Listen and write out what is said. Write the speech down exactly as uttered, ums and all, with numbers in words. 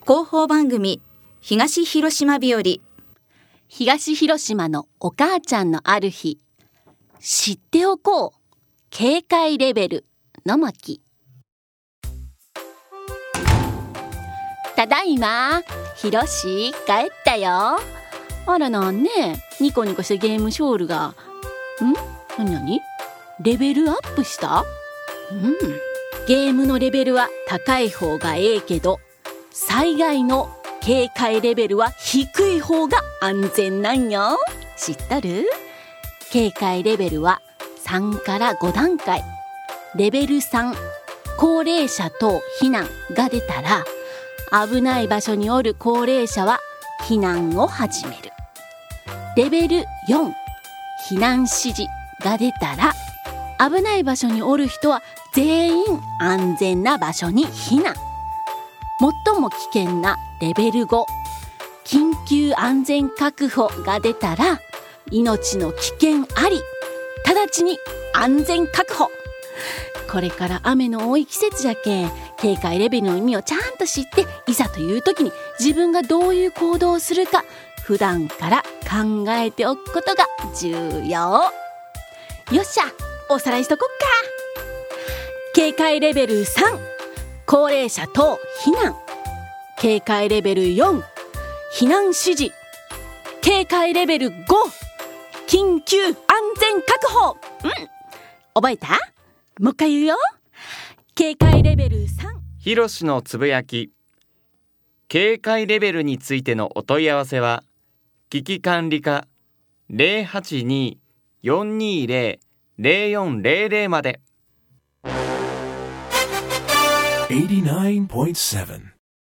広報番組東広島日和。 東広島のお母ちゃんのある日、知っておこう警戒レベルの巻。ただいま、ひろし帰ったよ。あらなんね、ニコニコしてゲームショールがんなになにレベルアップした。うんゲームのレベルは高い方がええけど、災害の警戒レベルは低い方が安全なんよ。知っとる？警戒レベルはさんからご段階。レベルさん、高齢者等避難が出たら、危ない場所におる高齢者は避難を始める。レベルよん、避難指示が出たら、危ない場所におる人は全員安全な場所に避難。最も危険なレベルご、緊急安全確保が出たら、命の危険あり、直ちに安全確保。これから雨の多い季節じゃけん、警戒レベルの意味をちゃんと知って、いざという時に自分がどういう行動をするか、普段から考えておくことが重要。よっしゃ、おさらいしとこっか。警戒レベルさん、高齢者等避難。警戒レベルよん、避難指示。警戒レベルご、緊急安全確保。うん覚えた？もう一回言うよ。警戒レベルさん。 ひろしのつぶやき。警戒レベルについてのお問い合わせは、危機管理課 ゼロはちにーよんにーゼロ ゼロよんゼロゼロまで。 はちじゅうきゅうてんなな